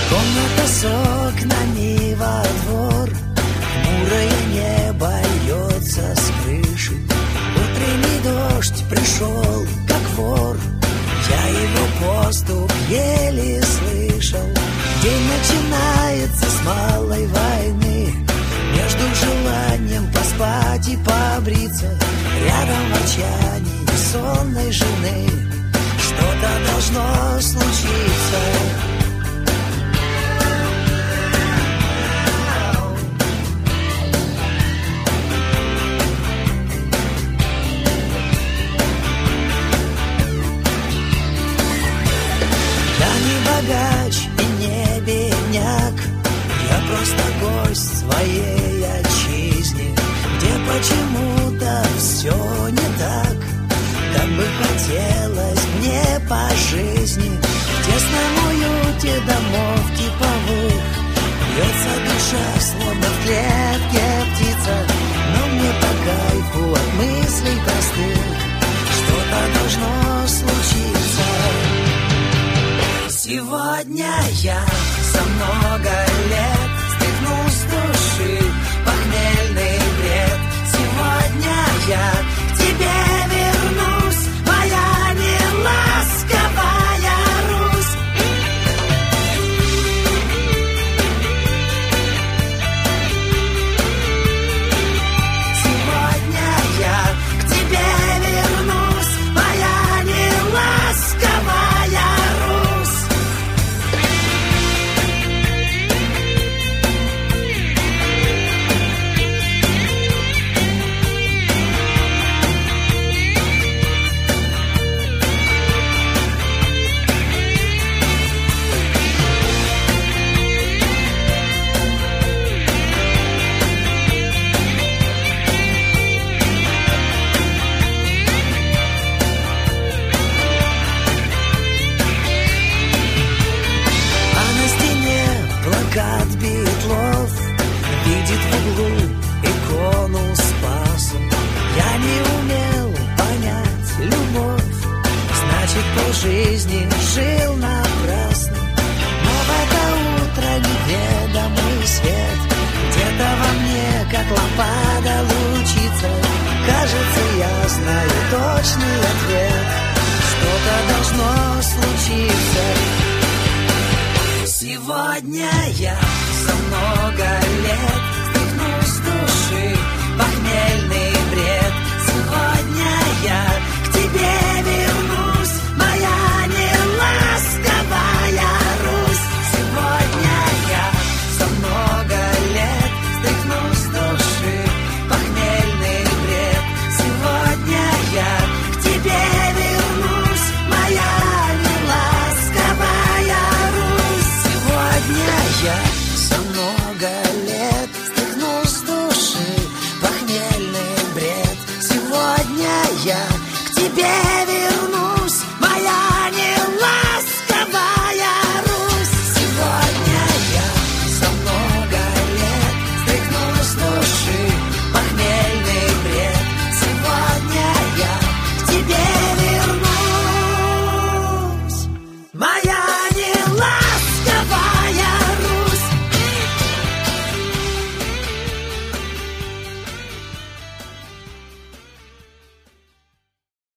Комната с окнами во двор, хмурое небо льется с крыши. Утренний дождь пришел, как вор, я его поступ еле слышал. День начинается с малой войны, между желанием поспать и побриться, рядом ворчание сонной жены. Что-то должно случиться. Богач и не бедняк, я просто гость своей отчизни, где почему-то все не так, как бы хотелось мне по жизни. В тесном уюте домов типовых бьется душа, словно в клетке птица, но мне по кайфу от мыслей простых. Что-то должно случиться. Сегодня я за много лет стряхнул с души похмельный бред. Сегодня я к тебе вернусь, моя неласковая Русь. Сегодня я к тебе вернусь, моя неласковая Русь. Плакат Битлов видит в углу икону Спаса. Я не умел понять любовь, значит, полжизни жил напрасно. Но в это утро неведомый свет где-то во мне, как лампада, лучится. Кажется, я знаю точный ответ. Что-то должно случиться. Сегодня я за много лет стряхну с души похмельный